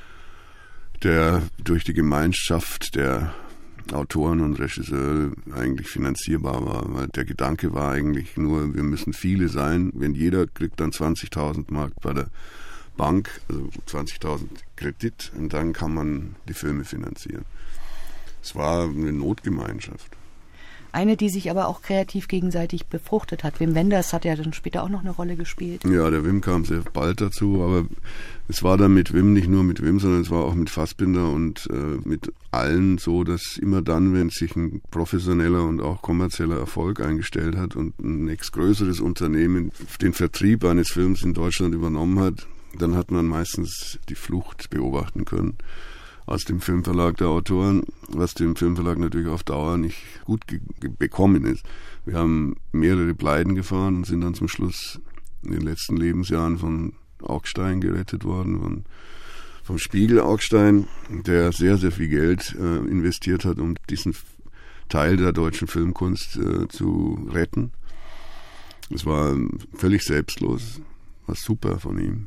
der durch die Gemeinschaft der Autoren und Regisseure eigentlich finanzierbar war, weil der Gedanke war eigentlich nur, wir müssen viele sein, wenn jeder kriegt dann zwanzigtausend Mark bei der Bank, also zwanzigtausend Kredit, und dann kann man die Filme finanzieren. Es war eine Notgemeinschaft. Eine, die sich aber auch kreativ gegenseitig befruchtet hat. Wim Wenders hat ja dann später auch noch eine Rolle gespielt. Ja, der Wim kam sehr bald dazu, aber es war dann mit Wim, nicht nur mit Wim, sondern es war auch mit Fassbinder und äh, mit allen so, dass immer dann, wenn sich ein professioneller und auch kommerzieller Erfolg eingestellt hat und ein nächstgrößeres Unternehmen den Vertrieb eines Films in Deutschland übernommen hat, dann hat man meistens die Flucht beobachten können aus dem Filmverlag der Autoren, was dem Filmverlag natürlich auf Dauer nicht gut ge- ge- bekommen ist. Wir haben mehrere Pleiten gefahren und sind dann zum Schluss in den letzten Lebensjahren von Augstein gerettet worden, von, vom Spiegel Augstein, der sehr, sehr viel Geld äh, investiert hat, um diesen Teil der deutschen Filmkunst äh, zu retten. Es war völlig selbstlos, war super von ihm.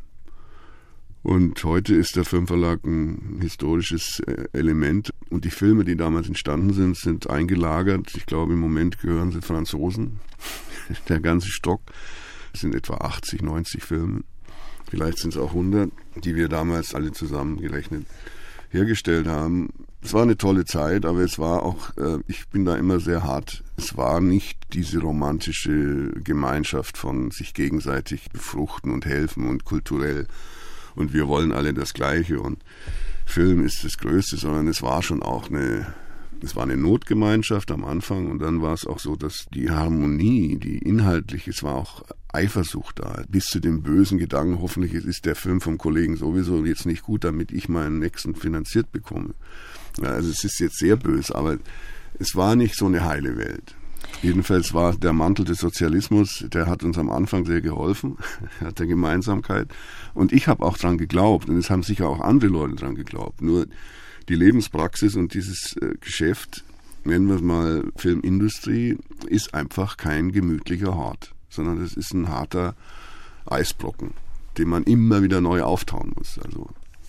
Und heute ist der Filmverlag ein historisches Element. Und die Filme, die damals entstanden sind, sind eingelagert. Ich glaube, im Moment gehören sie Franzosen. Der ganze Stock. Es sind etwa achtzig, neunzig Filme. Vielleicht sind es auch hundert, die wir damals alle zusammengerechnet hergestellt haben. Es war eine tolle Zeit, aber es war auch, ich bin da immer sehr hart, es war nicht diese romantische Gemeinschaft von sich gegenseitig befruchten und helfen und kulturell. Und wir wollen alle das Gleiche und Film ist das Größte, sondern es war schon auch eine, es war eine Notgemeinschaft am Anfang und dann war es auch so, dass die Harmonie, die inhaltlich, es war auch Eifersucht da, bis zu dem bösen Gedanken, hoffentlich ist der Film vom Kollegen sowieso jetzt nicht gut, damit ich meinen nächsten finanziert bekomme. Ja, also es ist jetzt sehr böse, aber es war nicht so eine heile Welt. Jedenfalls war der Mantel des Sozialismus, der hat uns am Anfang sehr geholfen, hat der Gemeinsamkeit. Und ich habe auch dran geglaubt und es haben sicher auch andere Leute dran geglaubt. Nur die Lebenspraxis und dieses äh, Geschäft, nennen wir es mal Filmindustrie, ist einfach kein gemütlicher Hort, sondern es ist ein harter Eisbrocken, den man immer wieder neu auftauen muss. Also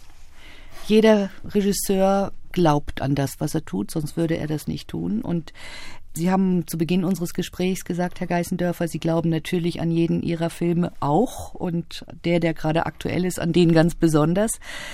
jeder Regisseur glaubt an das, was er tut, sonst würde er das nicht tun. Und Sie haben zu Beginn unseres Gesprächs gesagt, Herr Geißendörfer, Sie glauben natürlich an jeden Ihrer Filme auch und der, der gerade aktuell ist, an den ganz besonders.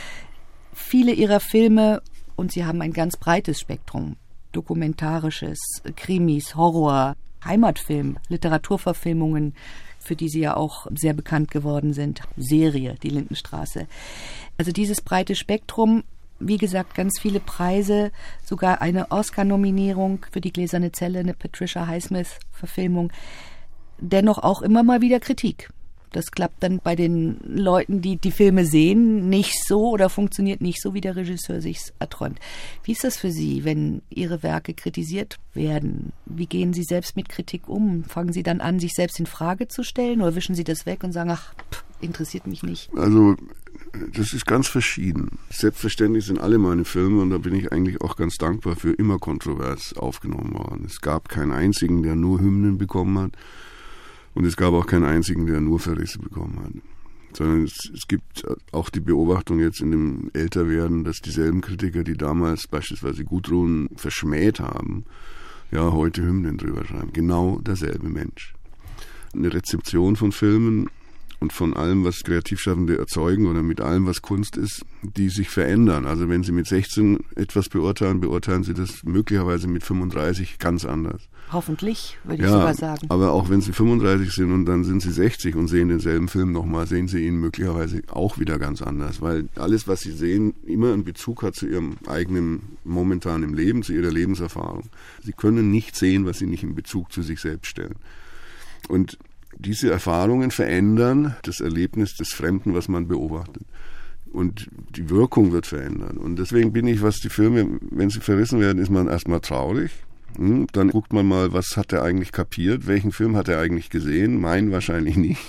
Viele Ihrer Filme, und Sie haben ein ganz breites Spektrum, dokumentarisches, Krimis, Horror, Heimatfilm, Literaturverfilmungen, für die Sie ja auch sehr bekannt geworden sind, Serie, die Lindenstraße. Also dieses breite Spektrum, wie gesagt, ganz viele Preise, sogar eine Oscar-Nominierung für die Gläserne Zelle, eine Patricia Highsmith-Verfilmung. Dennoch auch immer mal wieder Kritik. Das klappt dann bei den Leuten, die die Filme sehen, nicht so oder funktioniert nicht so, wie der Regisseur sich's erträumt. Wie ist das für Sie, wenn Ihre Werke kritisiert werden? Wie gehen Sie selbst mit Kritik um? Fangen Sie dann an, sich selbst in Frage zu stellen oder wischen Sie das weg und sagen, ach, pff, interessiert mich nicht? Also das ist ganz verschieden. Selbstverständlich sind alle meine Filme, und da bin ich eigentlich auch ganz dankbar für, immer kontrovers aufgenommen worden. Es gab keinen einzigen, der nur Hymnen bekommen hat. Und es gab auch keinen einzigen, der nur Verrisse bekommen hat. Sondern es, es gibt auch die Beobachtung jetzt in dem Älterwerden, dass dieselben Kritiker, die damals beispielsweise Gudrun verschmäht haben, ja heute Hymnen drüber schreiben. Genau derselbe Mensch. Eine Rezeption von Filmen und von allem, was Kreativschaffende erzeugen oder mit allem, was Kunst ist, die sich verändern. Also wenn Sie mit sechzehn etwas beurteilen, beurteilen Sie das möglicherweise mit fünfunddreißig ganz anders. Hoffentlich, würde ja, ich sogar sagen. Aber auch wenn Sie fünfunddreißig sind und dann sind Sie sechzig und sehen denselben Film nochmal, sehen Sie ihn möglicherweise auch wieder ganz anders. Weil alles, was Sie sehen, immer einen Bezug hat zu Ihrem eigenen momentanen Leben, zu Ihrer Lebenserfahrung. Sie können nicht sehen, was Sie nicht in Bezug zu sich selbst stellen. Und diese Erfahrungen verändern das Erlebnis des Fremden, was man beobachtet. Und die Wirkung wird verändern. Und deswegen bin ich, was die Filme, wenn sie verrissen werden, ist man erstmal traurig. Hm, dann guckt man mal, was hat er eigentlich kapiert, welchen Film hat er eigentlich gesehen, meinen wahrscheinlich nicht.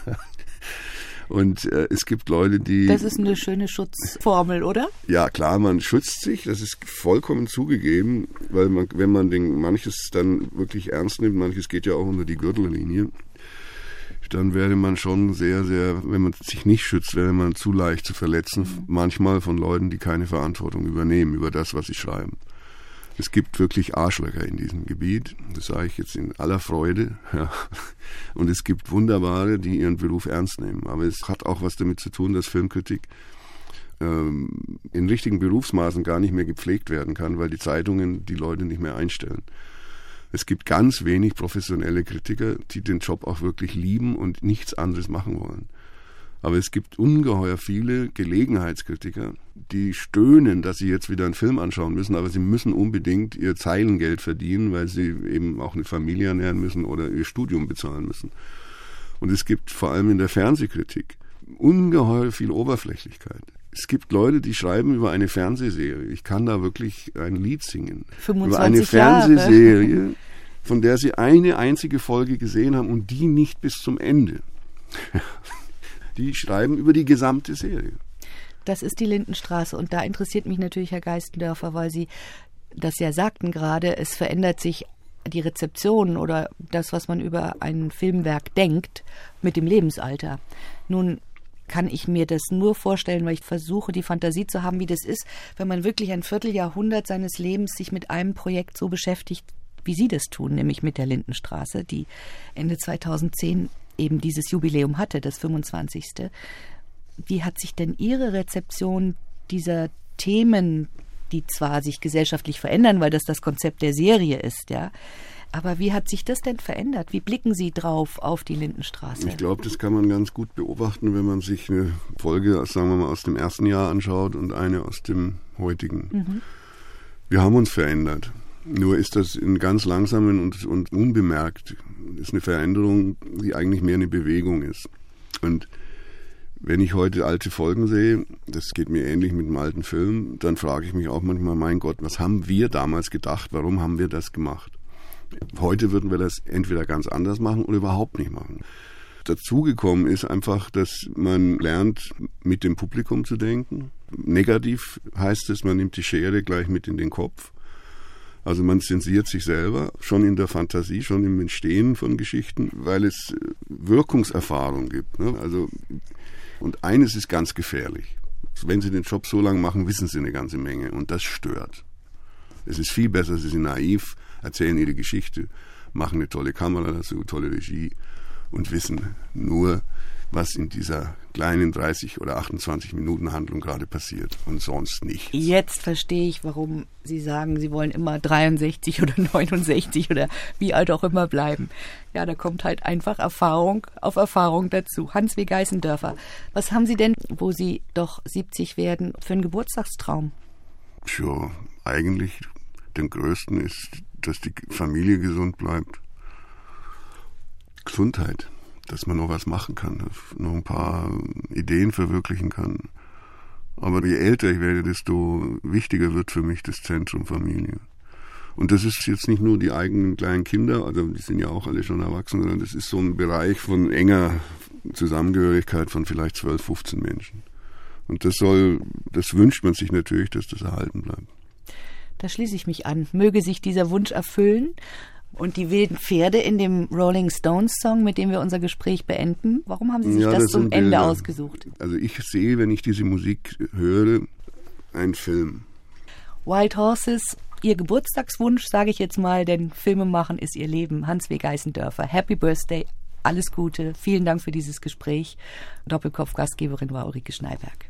Und äh, es gibt Leute, die... Das ist eine schöne Schutzformel, oder? Ja, klar, man schützt sich, das ist vollkommen zugegeben, weil man, wenn man den, manches dann wirklich ernst nimmt, manches geht ja auch unter die Gürtellinie, dann werde man schon sehr, sehr, wenn man sich nicht schützt, wäre man zu leicht zu verletzen, mhm. manchmal von Leuten, die keine Verantwortung übernehmen über das, was sie schreiben. Es gibt wirklich Arschlöcher in diesem Gebiet, das sage ich jetzt in aller Freude. Ja. Und es gibt Wunderbare, die ihren Beruf ernst nehmen. Aber es hat auch was damit zu tun, dass Filmkritik ähm, in richtigen Berufsmaßen gar nicht mehr gepflegt werden kann, weil die Zeitungen die Leute nicht mehr einstellen. Es gibt ganz wenig professionelle Kritiker, die den Job auch wirklich lieben und nichts anderes machen wollen. Aber es gibt ungeheuer viele Gelegenheitskritiker, die stöhnen, dass sie jetzt wieder einen Film anschauen müssen, aber sie müssen unbedingt ihr Zeilengeld verdienen, weil sie eben auch eine Familie ernähren müssen oder ihr Studium bezahlen müssen. Und es gibt vor allem in der Fernsehkritik ungeheuer viel Oberflächlichkeit. Es gibt Leute, die schreiben über eine Fernsehserie. Ich kann da wirklich ein Lied singen. Über eine Fernsehserie, Jahre. Von der sie eine einzige Folge gesehen haben und die nicht bis zum Ende. Die schreiben über die gesamte Serie. Das ist die Lindenstraße und da interessiert mich natürlich Herr Geistendörfer, weil Sie das ja sagten gerade, es verändert sich die Rezeption oder das, was man über ein Filmwerk denkt, mit dem Lebensalter. Nun kann ich mir das nur vorstellen, weil ich versuche, die Fantasie zu haben, wie das ist, wenn man wirklich ein Vierteljahrhundert seines Lebens sich mit einem Projekt so beschäftigt, wie Sie das tun, nämlich mit der Lindenstraße, die Ende zweitausendzehn eben dieses Jubiläum hatte, das fünfundzwanzigste. Wie hat sich denn Ihre Rezeption dieser Themen, die zwar sich gesellschaftlich verändern, weil das das Konzept der Serie ist, ja, aber wie hat sich das denn verändert? Wie blicken Sie drauf auf die Lindenstraße? Ich glaube, das kann man ganz gut beobachten, wenn man sich eine Folge, sagen wir mal, aus dem ersten Jahr anschaut und eine aus dem heutigen. Mhm. Wir haben uns verändert. Nur ist das in ganz langsamen und, und unbemerkt. Das ist eine Veränderung, die eigentlich mehr eine Bewegung ist. Und wenn ich heute alte Folgen sehe, das geht mir ähnlich mit einem alten Film, dann frage ich mich auch manchmal, mein Gott, was haben wir damals gedacht? Warum haben wir das gemacht? Heute würden wir das entweder ganz anders machen oder überhaupt nicht machen. Dazugekommen ist einfach, dass man lernt, mit dem Publikum zu denken. Negativ heißt es, man nimmt die Schere gleich mit in den Kopf. Also man zensiert sich selber, schon in der Fantasie, schon im Entstehen von Geschichten, weil es Wirkungserfahrung gibt. Ne? Also, und eines ist ganz gefährlich. Wenn Sie den Job so lange machen, wissen Sie eine ganze Menge und das stört. Es ist viel besser, Sie sind naiv, erzählen Ihre Geschichte, machen eine tolle Kamera dazu, tolle Regie und wissen nur, was in dieser kleinen dreißig oder achtundzwanzig Minuten Handlung gerade passiert und sonst nichts. Jetzt verstehe ich, warum Sie sagen, Sie wollen immer dreiundsechzig oder neunundsechzig oder wie alt auch immer bleiben. Ja, da kommt halt einfach Erfahrung auf Erfahrung dazu. Hans W. Geissendörfer, was haben Sie denn, wo Sie doch siebzig werden, für einen Geburtstagstraum? Tja, eigentlich den größten ist, dass die Familie gesund bleibt. Gesundheit. Dass man noch was machen kann, noch ein paar Ideen verwirklichen kann. Aber je älter ich werde, desto wichtiger wird für mich das Zentrum Familie. Und das ist jetzt nicht nur die eigenen kleinen Kinder, also die sind ja auch alle schon erwachsen, sondern das ist so ein Bereich von enger Zusammengehörigkeit von vielleicht zwölf, fünfzehn Menschen. Und das soll, das wünscht man sich natürlich, dass das erhalten bleibt. Da schließe ich mich an. Möge sich dieser Wunsch erfüllen. Und die wilden Pferde in dem Rolling Stones Song, mit dem wir unser Gespräch beenden, warum haben Sie sich ja, das, das zum Ende Bilder. ausgesucht? Also ich sehe, wenn ich diese Musik höre, einen Film. Wild Horses, Ihr Geburtstagswunsch, sage ich jetzt mal, denn Filme machen ist Ihr Leben. Hans W. Geissendörfer, Happy Birthday, alles Gute, vielen Dank für dieses Gespräch. Doppelkopf-Gastgeberin war Ulrike Schneiberg.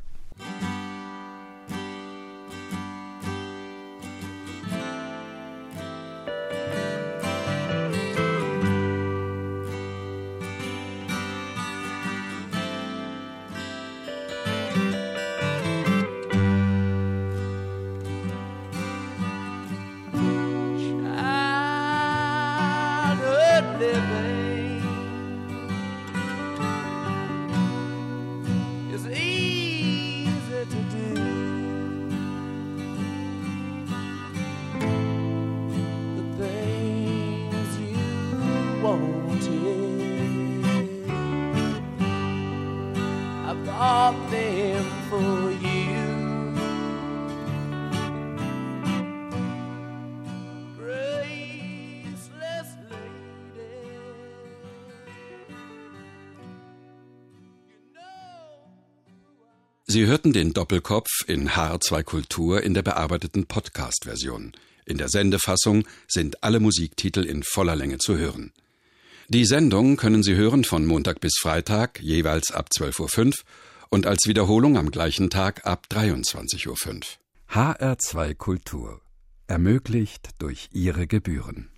The Sie hörten den Doppelkopf in H R zwei Kultur in der bearbeiteten Podcast-Version. In der Sendefassung sind alle Musiktitel in voller Länge zu hören. Die Sendung können Sie hören von Montag bis Freitag, jeweils ab zwölf Uhr fünf und als Wiederholung am gleichen Tag ab dreiundzwanzig Uhr fünf. H R zwei Kultur. Ermöglicht durch Ihre Gebühren.